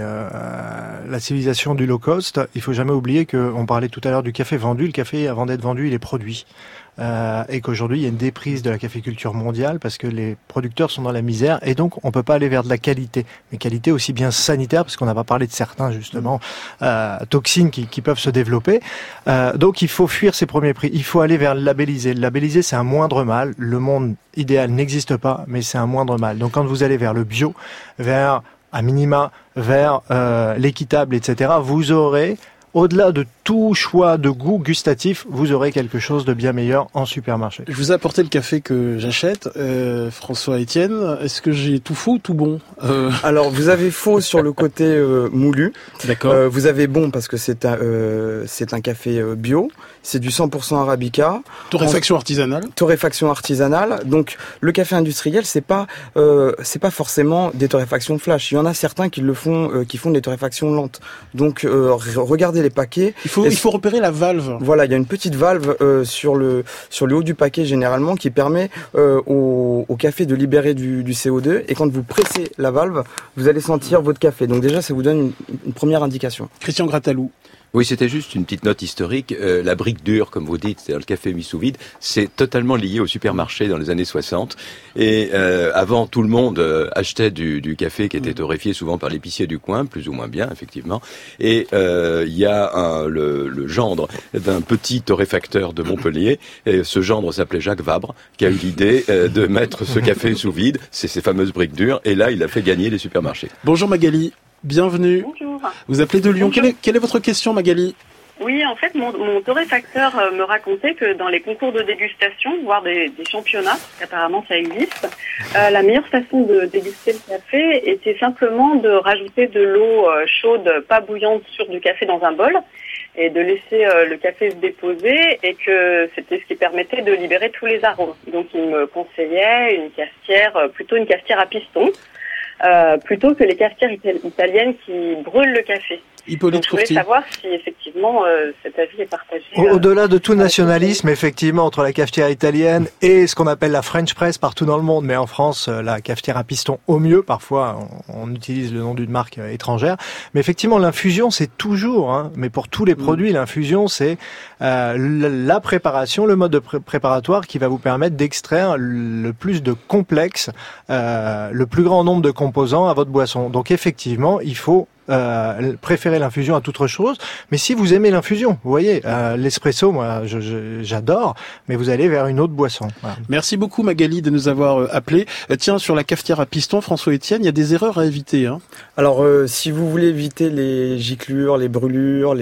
la civilisation du low cost. Il faut jamais oublier qu'on parlait tout à l'heure du café vendu. Le café, avant d'être vendu, il est produit. Et qu'aujourd'hui, il y a une déprise de la caféculture mondiale parce que les producteurs sont dans la misère et donc on peut pas aller vers de la qualité. Mais qualité aussi bien sanitaire, parce qu'on n'a pas parlé de certains, justement, toxines qui peuvent se développer. Donc il faut fuir ces premiers prix. Il faut aller vers le labellisé. Le labellisé, c'est un moindre mal. Le monde idéal n'existe pas, mais c'est un moindre mal. Donc quand vous allez vers le bio, vers, à minima, vers l'équitable, etc., vous aurez, au-delà de tout choix de goût gustatif, vous aurez quelque chose de bien meilleur en supermarché. Je vous ai apporté le café que j'achète. François-Étienne, est-ce que j'ai tout faux ou tout bon? Alors, vous avez faux sur le côté moulu. D'accord. Vous avez bon parce que c'est un café bio. C'est du 100% Arabica. Torréfaction artisanale. Torréfaction artisanale. Donc, le café industriel, c'est pas forcément des torréfactions flash. Il y en a certains qui le font, qui font des torréfactions lentes. Donc, regardez les paquets. Il faut repérer la valve. Voilà, il y a une petite valve sur le haut du paquet généralement qui permet au café de libérer du CO2, et quand vous pressez la valve, vous allez sentir votre café. Donc déjà, ça vous donne une première indication. Christian Gratalou. Oui, c'était juste une petite note historique. La brique dure, comme vous dites, c'est-à-dire le café mis sous vide, c'est totalement lié au supermarché dans les années 60. Et avant, tout le monde achetait du café qui était torréfié souvent par l'épicier du coin, plus ou moins bien, effectivement. Et il y a le gendre d'un petit torréfacteur de Montpellier. Et ce gendre s'appelait Jacques Vabre, qui a eu l'idée de mettre ce café sous vide, c'est ces fameuses briques dures. Et là, il a fait gagner les supermarchés. Bonjour Magali. Bienvenue. Bonjour. Vous appelez de Lyon. Quelle est votre question, Magali? Oui, en fait, mon torréfacteur me racontait que dans les concours de dégustation, voire des championnats, parce qu'apparemment ça existe, la meilleure façon de déguster le café était simplement de rajouter de l'eau chaude, pas bouillante, sur du café dans un bol, et de laisser le café se déposer, et que c'était ce qui permettait de libérer tous les arômes. Donc il me conseillait plutôt une cafetière à piston, plutôt que les cafetières italiennes qui brûlent le café. Hippolyte Donc, je voulais savoir si effectivement cet avis est partagé. Au-delà de tout nationalisme, effectivement, entre la cafetière italienne et ce qu'on appelle la French press partout dans le monde, mais en France, la cafetière à piston au mieux, parfois on utilise le nom d'une marque étrangère, mais effectivement l'infusion c'est toujours, mais pour tous les produits, l'infusion c'est la préparation, le mode de préparatoire qui va vous permettre d'extraire le plus de complexes, le plus grand nombre de composants à votre boisson. Donc effectivement, il faut préférez l'infusion à toute autre chose. Mais si vous aimez l'infusion, vous voyez, l'espresso, moi, j'adore, mais vous allez vers une autre boisson. Voilà. Merci beaucoup Magali de nous avoir appelés. Tiens, sur la cafetière à piston, François-Étienne, il y a des erreurs à éviter. Hein. Alors, si vous voulez éviter les giclures, les brûlures,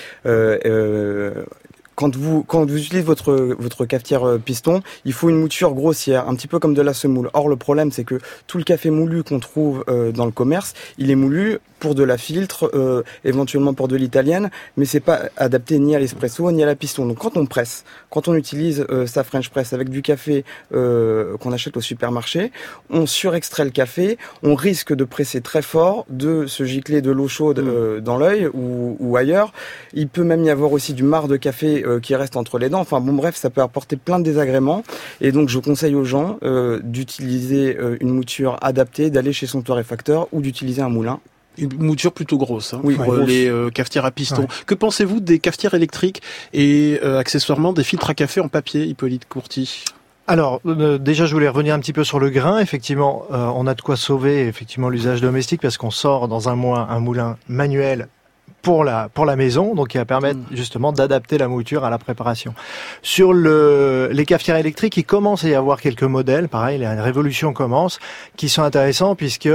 quand vous utilisez votre cafetière piston, il faut une mouture grossière, un petit peu comme de la semoule. Or, le problème, c'est que tout le café moulu qu'on trouve dans le commerce, il est moulu pour de la filtre, éventuellement pour de l'italienne, mais c'est pas adapté ni à l'espresso ni à la piston. Donc, quand on utilise sa French press avec du café qu'on achète au supermarché, on surextrait le café, on risque de presser très fort, de se gicler de l'eau chaude dans l'œil ou ailleurs. Il peut même y avoir aussi du marc de café qui reste entre les dents. Enfin bon, bref, ça peut apporter plein de désagréments. Et donc, je conseille aux gens d'utiliser une mouture adaptée, d'aller chez son torréfacteur ou d'utiliser un moulin. Une mouture plutôt grosse oui, pour les cafetières à piston. Ouais. Que pensez-vous des cafetières électriques et accessoirement des filtres à café en papier, Hippolyte Courty ? Alors, déjà, je voulais revenir un petit peu sur le grain. Effectivement, on a de quoi sauver l'usage domestique parce qu'on sort dans un mois un moulin manuel pour la maison, donc qui va permettre justement d'adapter la mouture à la préparation. Sur les cafetières électriques, il commence à y avoir quelques modèles, pareil, la révolution commence, qui sont intéressants puisque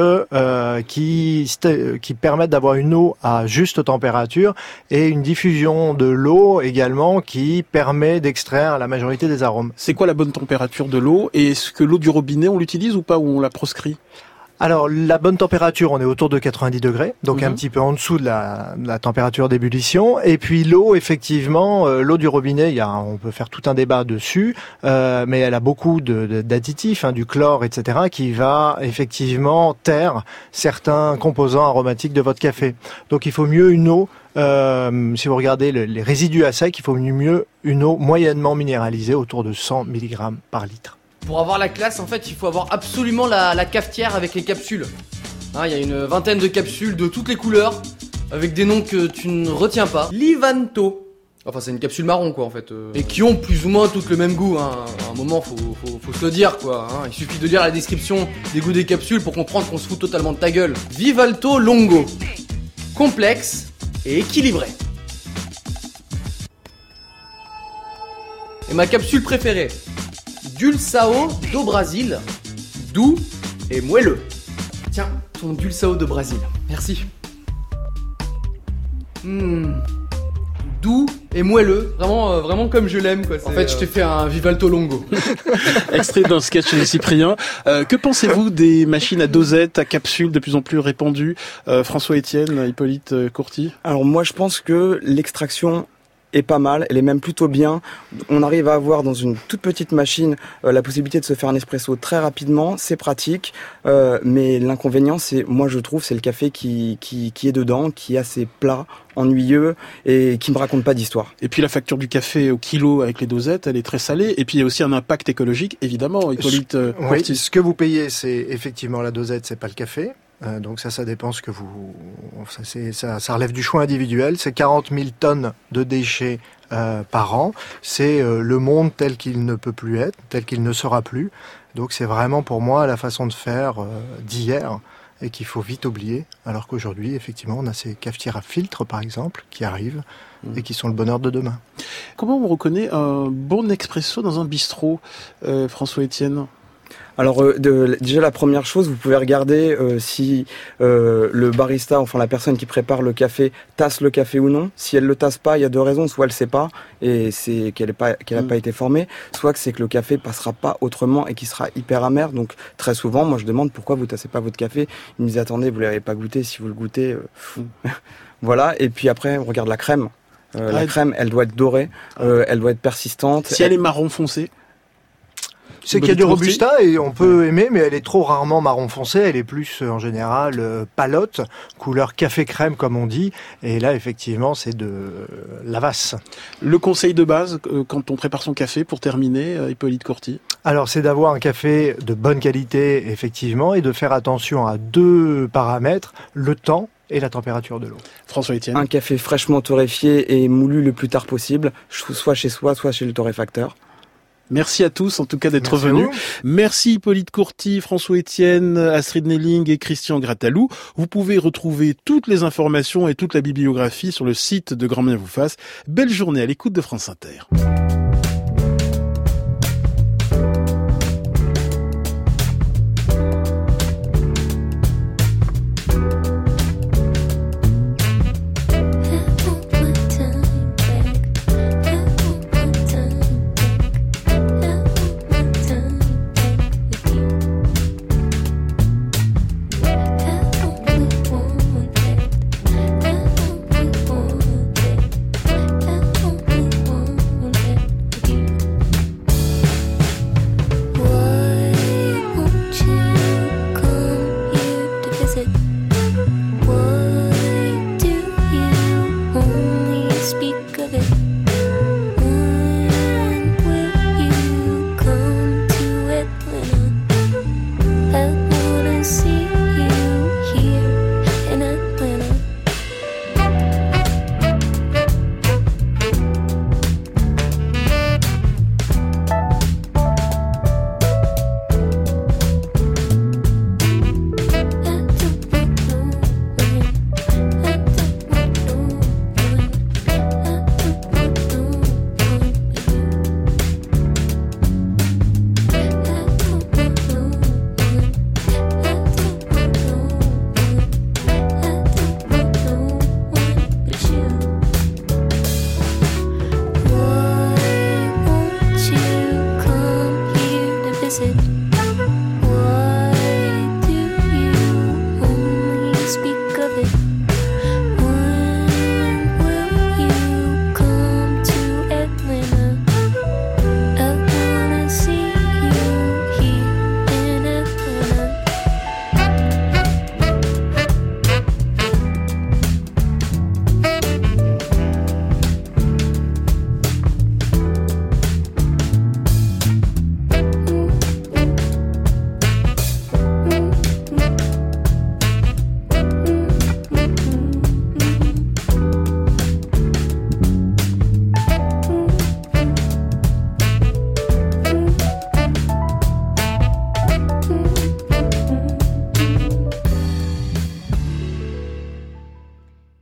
qui permettent d'avoir une eau à juste température et une diffusion de l'eau également qui permet d'extraire la majorité des arômes. C'est quoi la bonne température de l'eau et est-ce que l'eau du robinet on l'utilise ou pas ou on la proscrit ? Alors, la bonne température, on est autour de 90 degrés, donc un petit peu en dessous de la température d'ébullition. Et puis l'eau, effectivement, l'eau du robinet, on peut faire tout un débat dessus, mais elle a beaucoup d'additifs, du chlore, etc., qui va effectivement taire certains composants aromatiques de votre café. Donc, il faut mieux une eau. Si vous regardez les résidus à sec, il faut mieux une eau moyennement minéralisée, autour de 100 mg par litre. Pour avoir la classe, en fait, il faut avoir absolument la cafetière avec les capsules. Il y a une vingtaine de capsules de toutes les couleurs, avec des noms que tu ne retiens pas. Livanto. Enfin, c'est une capsule marron, quoi, en fait. Et qui ont plus ou moins toutes le même goût, À un moment, faut se le dire, quoi. Il suffit de lire la description des goûts des capsules pour comprendre qu'on se fout totalement de ta gueule. Vivalto Longo. Complexe et équilibré. Et ma capsule préférée. Dulçao do Brasil, doux et moelleux. Tiens, ton Dulçao do Brasil, merci. Doux et moelleux, vraiment comme je l'aime, quoi. En fait, je t'ai fait un Vivalto Longo. Extrait d'un sketch de Cyprien. Que pensez-vous des machines à dosette, à capsules de plus en plus répandues, François-Étienne, Hippolyte Courty ? Alors moi, je pense que l'extraction est pas mal, elle est même plutôt bien. On arrive à avoir dans une toute petite machine la possibilité de se faire un espresso très rapidement, c'est pratique, mais l'inconvénient c'est le café qui est dedans, qui est assez plat, ennuyeux et qui me raconte pas d'histoire. Et puis la facture du café au kilo avec les dosettes, elle est très salée et puis il y a aussi un impact écologique évidemment, Hippolyte Courty. Oui, ce que vous payez c'est effectivement la dosette, c'est pas le café. Donc ça dépend ce que ça relève du choix individuel. C'est 40 000 tonnes de déchets par an. C'est le monde tel qu'il ne peut plus être, tel qu'il ne sera plus. Donc c'est vraiment pour moi la façon de faire d'hier et qu'il faut vite oublier. Alors qu'aujourd'hui, effectivement, on a ces cafetières à filtre, par exemple, qui arrivent et qui sont le bonheur de demain. Comment on reconnaît un bon expresso dans un bistrot, François-Étienne ? Alors déjà la première chose, vous pouvez regarder si le barista, enfin la personne qui prépare le café, tasse le café ou non. Si elle le tasse pas, il y a deux raisons. Soit elle sait pas et c'est qu'elle a pas été formée, soit que c'est que le café passera pas autrement et qu'il sera hyper amer. Donc très souvent, moi je demande pourquoi vous tassez pas votre café. Ils me disent attendez, vous l'avez pas goûté. Si vous le goûtez, voilà. Et puis après, on regarde la crème. La crème, elle doit être dorée, elle doit être persistante. Si elle est marron foncé. C'est qu'il y a du Robusta et on peut aimer, mais elle est trop rarement marron foncé. Elle est plus en général palotte, couleur café crème comme on dit. Et là, effectivement, c'est de l'Havas. Le conseil de base quand on prépare son café, pour terminer, Hippolyte Courty. Alors, c'est d'avoir un café de bonne qualité, effectivement, et de faire attention à deux paramètres, le temps et la température de l'eau. François-Étienne. Un café fraîchement torréfié et moulu le plus tard possible, soit chez soi, soit chez le torréfacteur. Merci à tous, en tout cas, d'être venus. Merci Hippolyte Courty, François Etienne, Astrid Nelling et Christian Gratalou. Vous pouvez retrouver toutes les informations et toute la bibliographie sur le site de Grand Bien vous fasse. Belle journée à l'écoute de France Inter.